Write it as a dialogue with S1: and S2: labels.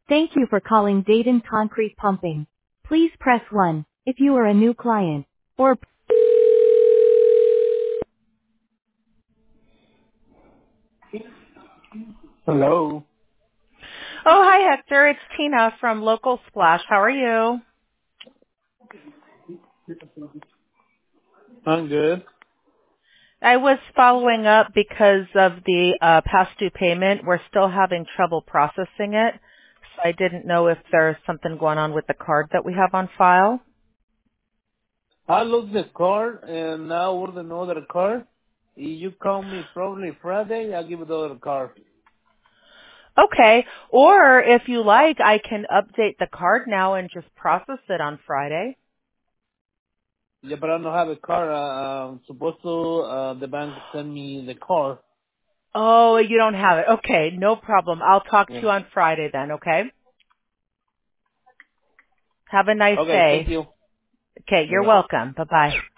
S1: Thank you for calling Dayton Concrete Pumping. Please press 1 if you are a new client, or Hello.
S2: Oh, hi, Hector. It's Tina from Local Splash. How are you?
S1: I'm good.
S2: I was following up because of the past due payment. We're still having trouble processing it. So I didn't know if there's something going on with the card that we have on file.
S1: I lost the car and now I ordered another car. If you call me probably Friday, I'll give you the other car.
S2: Okay. Or if you like, I can update the card now and just process it on Friday.
S1: Yeah, but I don't have a car. Supposed to, the bank send me the car.
S2: Oh, you don't have it. Okay, no problem. I'll talk to
S1: Yeah.
S2: you on Friday then, okay? Have a nice
S1: Okay, thank
S2: day.
S1: you.
S2: Okay, you're
S1: Bye-bye.
S2: welcome. Bye-bye.